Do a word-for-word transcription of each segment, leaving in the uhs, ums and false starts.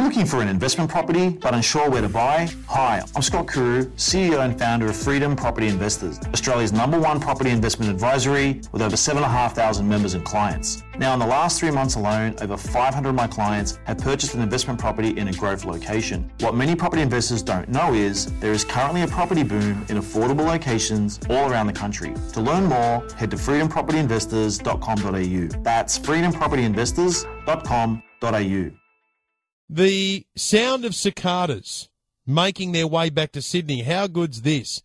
looking for an investment property but unsure where to buy? Hi, I'm Scott Kuru, C E O and founder of Freedom Property Investors, Australia's number one property investment advisory with over seven thousand five hundred members and clients. Now, in the last three months alone, over five hundred of my clients have purchased an investment property in a growth location. What many property investors don't know is there is currently a property boom in affordable locations all around the country. To learn more, head to freedom property investors dot com dot a u. That's freedom property investors dot com dot a u. The sound of cicadas making their way back to Sydney. How good's this?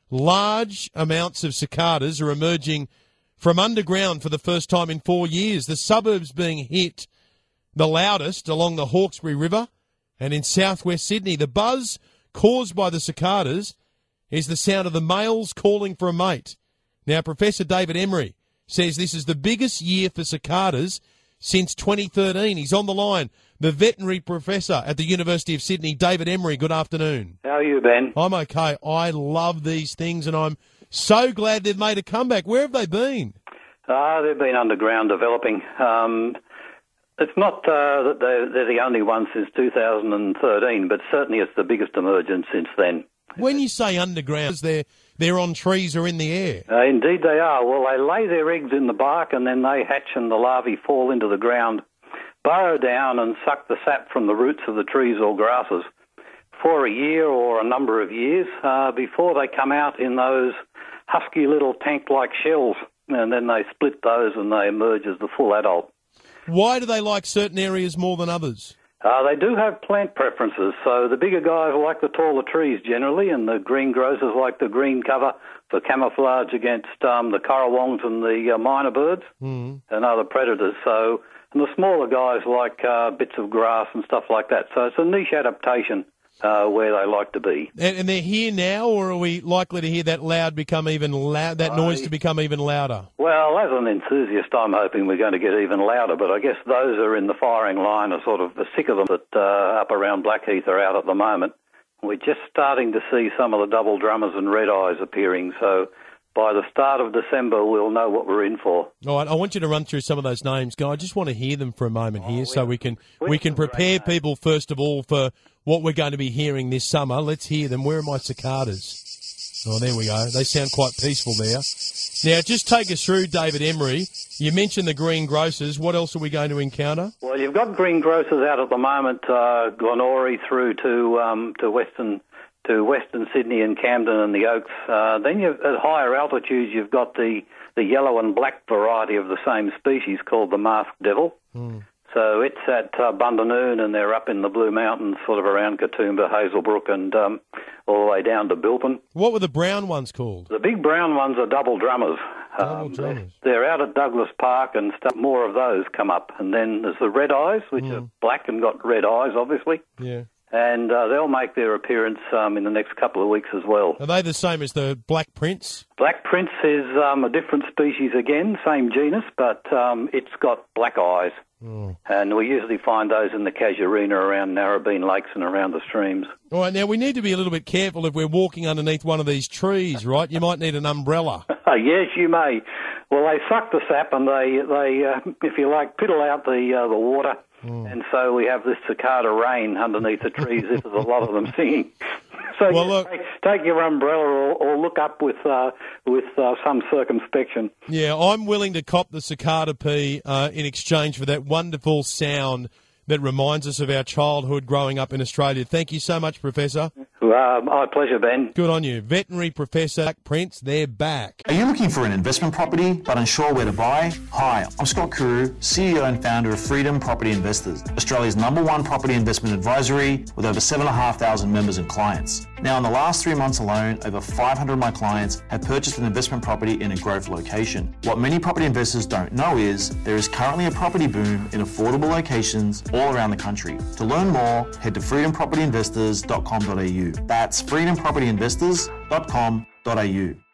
Large amounts of cicadas are emerging from underground for the first time in four years. The suburbs being hit the loudest along the Hawkesbury River and in southwest Sydney. The buzz caused by the cicadas is the sound of the males calling for a mate. Now, Professor David Emery says this is the biggest year for cicadas since twenty thirteen. He's on the line. The veterinary professor at the University of Sydney, David Emery. Good afternoon. How are you, Ben? I'm okay. I love these things, and I'm so glad they've made a comeback. Where have they been? Uh, they've been underground developing. Um, it's not uh, that they're, they're the only ones since two thousand thirteen, but certainly it's the biggest emergence since then. When you say underground, they're, they're on trees or in the air? Uh, indeed they are. Well, they lay their eggs in the bark and then they hatch and the larvae fall into the ground, burrow down and suck the sap from the roots of the trees or grasses for a year or a number of years uh, before they come out in those husky little tank-like shells, and then they split those and they emerge as the full adult. Why do they like certain areas more than others? Uh, they do have plant preferences, so the bigger guys like the taller trees generally, and the green grocers like the green cover for camouflage against um, the currawongs and the uh, minor birds mm. and other predators. So, and the smaller guys like uh, bits of grass and stuff like that. So it's a niche adaptation uh, where they like to be. And, and they're here now, or are we likely to hear that loud become even loud, that noise I, to become even louder? Well, as an enthusiast, I'm hoping we're going to get even louder, but I guess those are in the firing line are sort of the sick of them that uh, up around Blackheath are out at the moment. We're just starting to see some of the double drummers and red eyes appearing, so by the start of December, we'll know what we're in for. All right, I want you to run through some of those names, Guy. I just want to hear them for a moment oh, here, we so we can we, we can prepare people first of all for what we're going to be hearing this summer. Let's hear them. Where are my cicadas? Oh, there we go. They sound quite peaceful there. Now, just take us through, David Emery. You mentioned the green grocers. What else are we going to encounter? Well, you've got green grocers out at the moment, uh, Glenorrey through to um, to Western. to Western Sydney and Camden and the Oaks. Uh, then you've, at higher altitudes, you've got the, the yellow and black variety of the same species called the masked devil. Mm. So it's at uh, Bundanoon, and they're up in the Blue Mountains, sort of around Katoomba, Hazelbrook, and um, all the way down to Bilpin. What were the brown ones called? The big brown ones are double drummers. Double um, drummers. They're, they're out at Douglas Park, and stuff. More of those come up. And then there's the red eyes, which mm. are black and got red eyes, obviously. Yeah. And uh, they'll make their appearance um, in the next couple of weeks as well. Are they the same as the Black Prince? Black Prince is um, a different species again, same genus, but um, it's got black eyes. Oh. And we usually find those in the casuarina around Narrabeen Lakes and around the streams. All right, now we need to be a little bit careful if we're walking underneath one of these trees, right? You might need an umbrella. Yes, you may. Well, they suck the sap and they, they uh, if you like, piddle out the uh, the water. Mm. And so we have this cicada rain underneath the trees. This is a lot of them singing. So well, you look, take, take your umbrella or, or look up with uh, with uh, some circumspection. Yeah, I'm willing to cop the cicada pee uh, in exchange for that wonderful sound that reminds us of our childhood growing up in Australia. Thank you so much, Professor. Uh, my pleasure, Ben. Good on you. Veterinary Professor Black Prince, they're back. Are you looking for an investment property but unsure where to buy? Hi, I'm Scott Kuru, C E O and founder of Freedom Property Investors, Australia's number one property investment advisory with over seven thousand five hundred members and clients. Now, in the last three months alone, over five hundred of my clients have purchased an investment property in a growth location. What many property investors don't know is there is currently a property boom in affordable locations all around the country. To learn more, head to freedom property investors dot com dot a u. That's freedom property investors dot com dot a u.